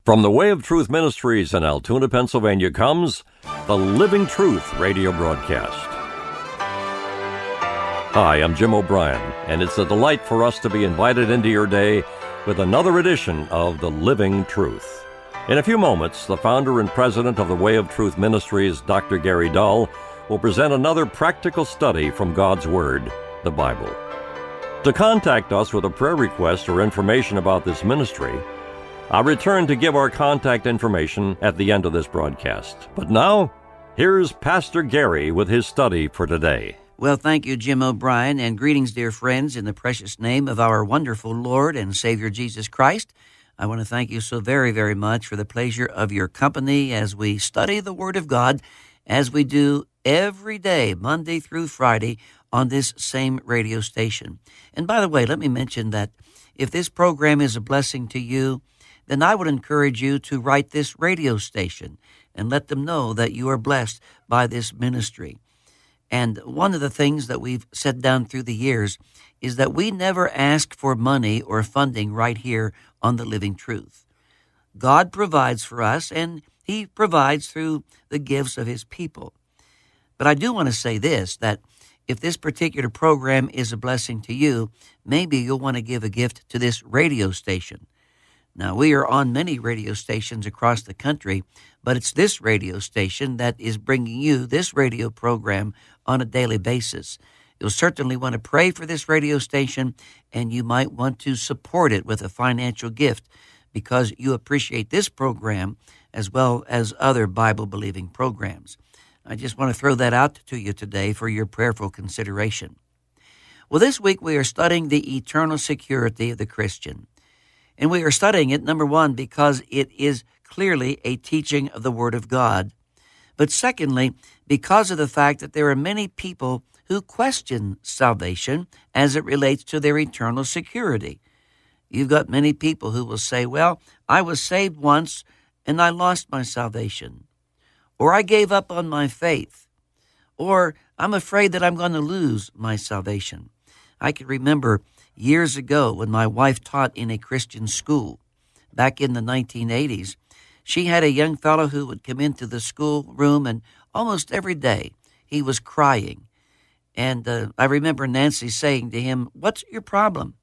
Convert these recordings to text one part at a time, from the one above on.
From the Way of Truth Ministries in Altoona, Pennsylvania comes the Living Truth radio broadcast. Hi, I'm Jim O'Brien, and it's a delight for us to be invited into your day with another edition of the Living Truth. In a few moments, the founder and president of the Way of Truth Ministries, Dr. Gary Dull, will present another practical study from God's Word, the Bible. To contact us with a prayer request or information about this ministry, I'll return to give our contact information at the end of this broadcast. But now, here's Pastor Gary with his study for today. Well, thank you, Jim O'Brien, and greetings, dear friends, in the precious name of our wonderful Lord and Savior Jesus Christ. I want to thank you so very, very much for the pleasure of your company as we study the Word of God, as we do every day, Monday through Friday, on this same radio station. And by the way, let me mention that if this program is a blessing to you, then I would encourage you to write this radio station and let them know that you are blessed by this ministry. And one of the things that we've said down through the years is that we never ask for money or funding right here on the Living Truth. God provides for us, and He provides through the gifts of His people. But I do want to say this, that if this particular program is a blessing to you, maybe you'll want to give a gift to this radio station. Now, we are on many radio stations across the country, but it's this radio station that is bringing you this radio program on a daily basis. You'll certainly want to pray for this radio station, and you might want to support it with a financial gift because you appreciate this program as well as other Bible-believing programs. I just want to throw that out to you today for your prayerful consideration. Well, this week we are studying the eternal security of the Christian. And we are studying it, number one, because it is clearly a teaching of the Word of God. But secondly, because of the fact that there are many people who question salvation as it relates to their eternal security. You've got many people who will say, well, I was saved once and I lost my salvation. Or I gave up on my faith. Or I'm afraid that I'm going to lose my salvation. I can remember years ago when my wife taught in a Christian school back in the 1980s. She had a young fellow who would come into the school room, and almost every day he was crying. And I remember Nancy saying to him, "What's your problem?"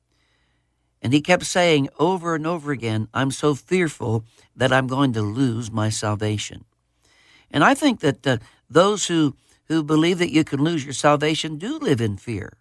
And he kept saying over and over again, "I'm so fearful that I'm going to lose my salvation." And I think that those who believe that you can lose your salvation do live in fear.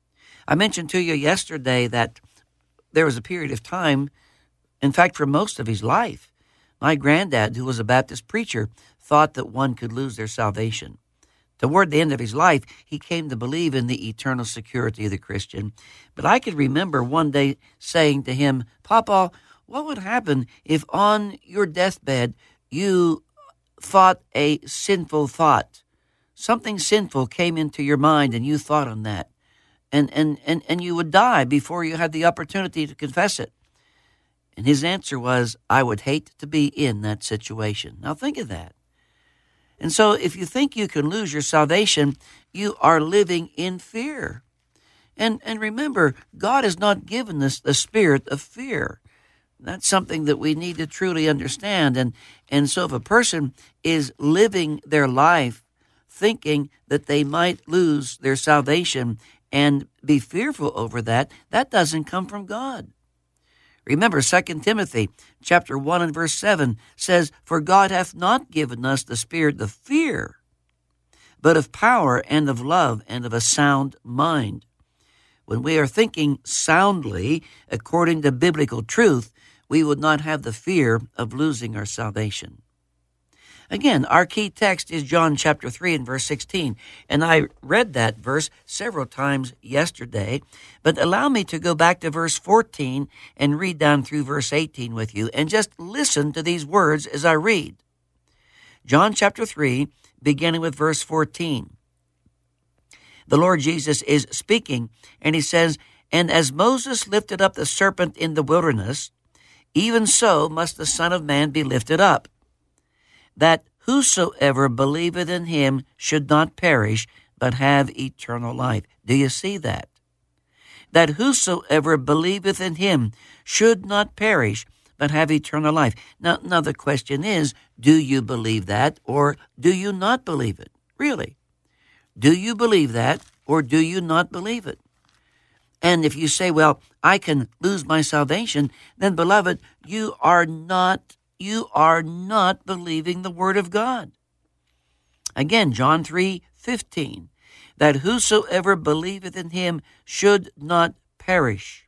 I mentioned to you yesterday that there was a period of time, in fact, for most of his life, my granddad, who was a Baptist preacher, thought that one could lose their salvation. Toward the end of his life, he came to believe in the eternal security of the Christian. But I could remember one day saying to him, "Papa, what would happen if on your deathbed you thought a sinful thought? Something sinful came into your mind and you thought on that. And you would die before you had the opportunity to confess it." And his answer was, "I would hate to be in that situation." Now think of that. And so if you think you can lose your salvation, you are living in fear. And remember, God has not given us the spirit of fear. That's something that we need to truly understand. And so if a person is living their life thinking that they might lose their salvation and be fearful over that, that doesn't come from God. Remember, 2 Timothy chapter 1 and verse 7 says, "For God hath not given us the spirit of fear, but of power and of love and of a sound mind." When we are thinking soundly according to biblical truth, we would not have the fear of losing our salvation. Again, our key text is John chapter 3 and verse 16, and I read that verse several times yesterday, but allow me to go back to verse 14 and read down through verse 18 with you, and just listen to these words as I read. John chapter 3, beginning with verse 14. The Lord Jesus is speaking, and he says, "And as Moses lifted up the serpent in the wilderness, even so must the Son of Man be lifted up, that whosoever believeth in him should not perish, but have eternal life." Do you see that? That whosoever believeth in him should not perish, but have eternal life. Now the question is, do you believe that or do you not believe it? Really? Do you believe that or do you not believe it? And if you say, well, I can lose my salvation, then, beloved, you are not believing the Word of God. Again, John 3:15, that whosoever believeth in him should not perish,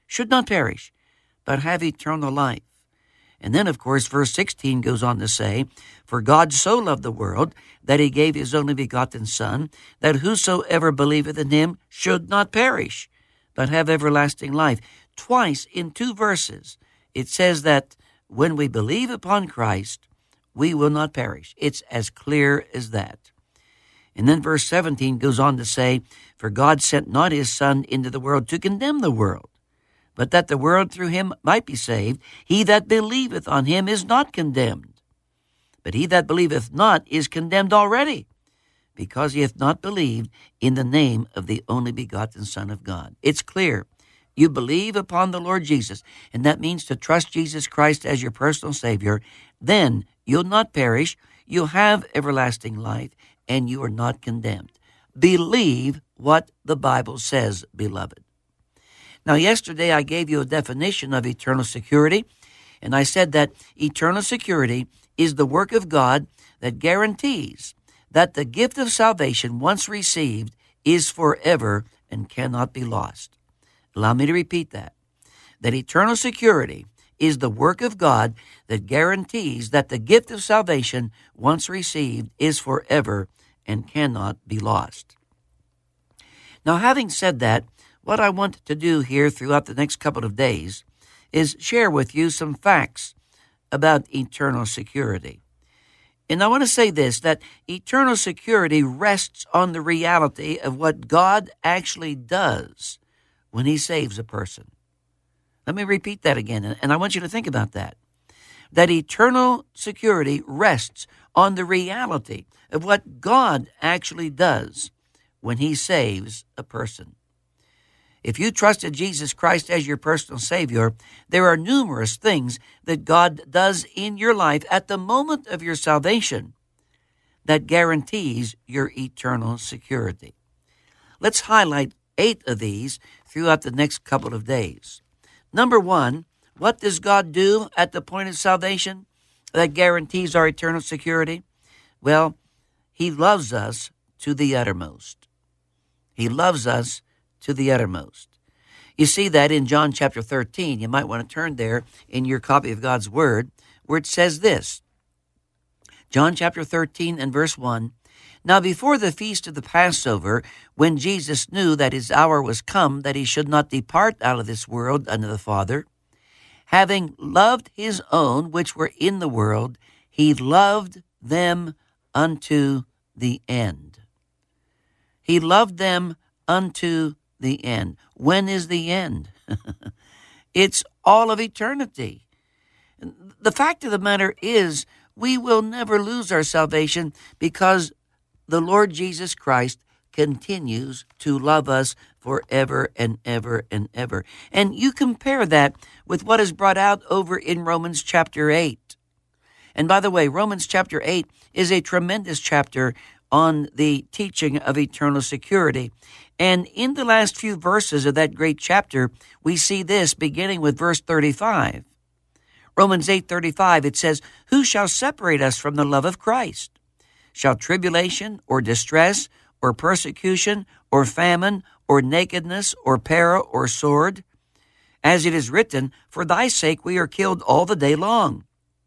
but have eternal life. And then, of course, verse 16 goes on to say, for God so loved the world that he gave his only begotten Son, that whosoever believeth in him should not perish, but have everlasting life. Twice in 2 verses, it says that when we believe upon Christ, we will not perish. It's as clear as that. And then verse 17 goes on to say, for God sent not his Son into the world to condemn the world, but that the world through him might be saved. He that believeth on him is not condemned, but he that believeth not is condemned already, because he hath not believed in the name of the only begotten Son of God. It's clear. You believe upon the Lord Jesus, and that means to trust Jesus Christ as your personal Savior, then you'll not perish, you'll have everlasting life, and you are not condemned. Believe what the Bible says, beloved. Now, yesterday I gave you a definition of eternal security, and I said that eternal security is the work of God that guarantees that the gift of salvation, once received, is forever and cannot be lost. Allow me to repeat that. That eternal security is the work of God that guarantees that the gift of salvation, once received, is forever and cannot be lost. Now, having said that, what I want to do here throughout the next couple of days is share with you some facts about eternal security. And I want to say this, that eternal security rests on the reality of what God actually does when he saves a person. Let me repeat that again, and I want you to think about that. That eternal security rests on the reality of what God actually does when he saves a person. If you trusted Jesus Christ as your personal Savior, there are numerous things that God does in your life at the moment of your salvation that guarantees your eternal security. Let's highlight 8 of these throughout the next couple of days. Number 1, what does God do at the point of salvation that guarantees our eternal security? Well, he loves us to the uttermost. He loves us to the uttermost. You see that in John chapter 13. You might want to turn there in your copy of God's Word, where it says this. John chapter 13 and verse 1, now before the feast of the Passover, when Jesus knew that his hour was come, that he should not depart out of this world unto the Father, having loved his own which were in the world, he loved them unto the end. He loved them unto the end. When is the end? It's all of eternity. The fact of the matter is, we will never lose our salvation because the Lord Jesus Christ continues to love us forever and ever and ever. And you compare that with what is brought out over in Romans chapter 8. And by the way, Romans chapter 8 is a tremendous chapter on the teaching of eternal security. And in the last few verses of that great chapter, we see this beginning with verse 35. Romans 8:35, it says, who shall separate us from the love of Christ? Shall tribulation or distress or persecution or famine or nakedness or peril or sword? As it is written, for thy sake we are killed all the day long.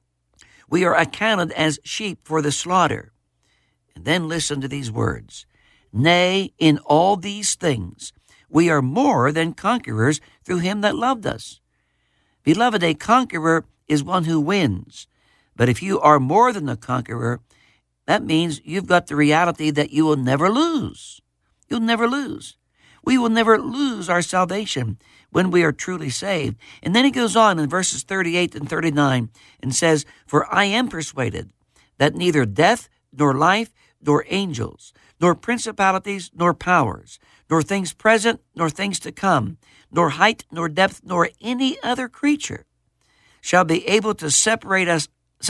We are accounted as sheep for the slaughter. And then listen to these words. Nay, in all these things, we are more than conquerors through him that loved us. Beloved, a conqueror is one who wins. But if you are more than a conqueror, that means you've got the reality that you will never lose. You'll never lose. We will never lose our salvation when we are truly saved. And then he goes on in verses 38 and 39 and says, for I am persuaded that neither death nor life nor angels, nor principalities, nor powers, nor things present, nor things to come, nor height, nor depth, nor any other creature shall be able to separate us,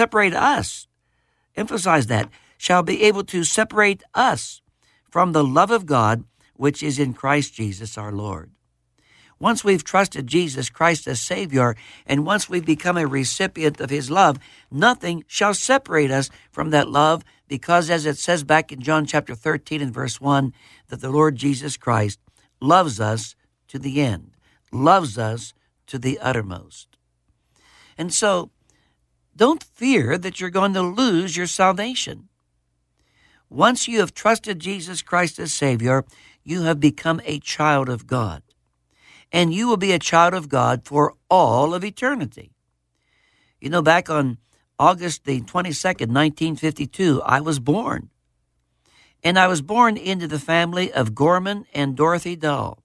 emphasize that, shall be able to separate us from the love of God which is in Christ Jesus our Lord. Once we've trusted Jesus Christ as Savior, and once we've become a recipient of His love, nothing shall separate us from that love, because as it says back in John chapter 13 and verse 1, that the Lord Jesus Christ loves us to the end, loves us to the uttermost. And so, don't fear that you're going to lose your salvation. Once you have trusted Jesus Christ as Savior, you have become a child of God. And you will be a child of God for all of eternity. You know, back on August the 22nd, 1952, I was born. And I was born into the family of Gorman and Dorothy Dahl.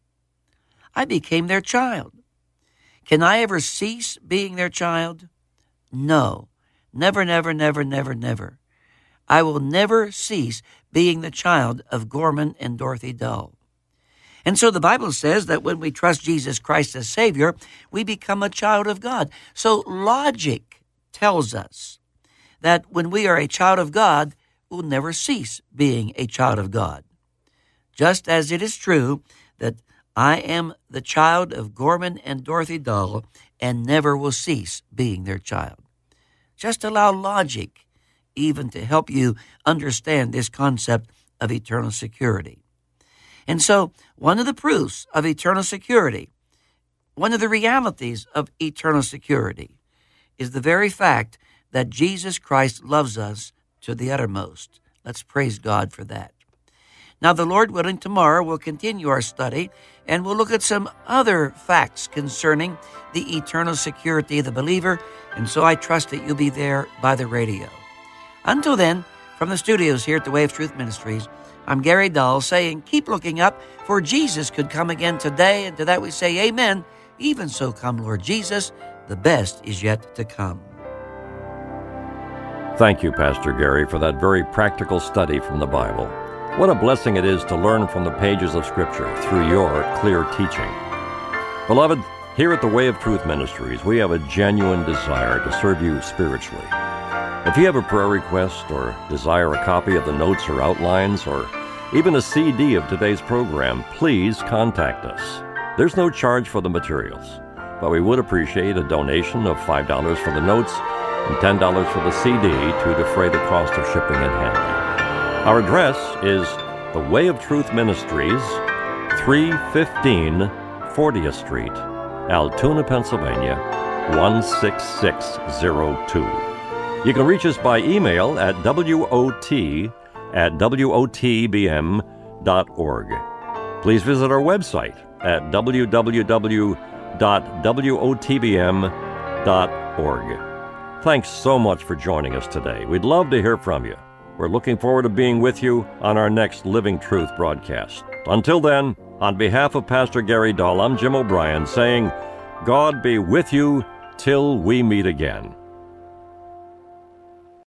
I became their child. Can I ever cease being their child? No. Never, never, never, never, never. I will never cease being the child of Gorman and Dorothy Dahl. And so the Bible says that when we trust Jesus Christ as Savior, we become a child of God. So logic tells us that when we are a child of God, we'll never cease being a child of God. Just as it is true that I am the child of Gorman and Dorothy Dahl and never will cease being their child. Just allow logic even to help you understand this concept of eternal security. And so, one of the proofs of eternal security, one of the realities of eternal security, is the very fact that Jesus Christ loves us to the uttermost. Let's praise God for that. Now, the Lord willing, tomorrow we'll continue our study, and we'll look at some other facts concerning the eternal security of the believer, and so I trust that you'll be there by the radio. Until then, from the studios here at the Way of Truth Ministries, I'm Gary Dahl saying, keep looking up, for Jesus could come again today, and to that we say amen. Even so come, Lord Jesus, the best is yet to come. Thank you, Pastor Gary, for that very practical study from the Bible. What a blessing it is to learn from the pages of Scripture through your clear teaching. Beloved, here at the Way of Truth Ministries, we have a genuine desire to serve you spiritually. If you have a prayer request or desire a copy of the notes or outlines or even a CD of today's program, please contact us. There's no charge for the materials, but we would appreciate a donation of $5 for the notes and $10 for the CD to defray the cost of shipping and handling. Our address is the Way of Truth Ministries, 315 40th Street, Altoona, Pennsylvania, 16602. You can reach us by email at wot@wotbm.org. Please visit our website at www.wotbm.org. Thanks so much for joining us today. We'd love to hear from you. We're looking forward to being with you on our next Living Truth broadcast. Until then, on behalf of Pastor Gary Dahl, I'm Jim O'Brien saying, God be with you till we meet again.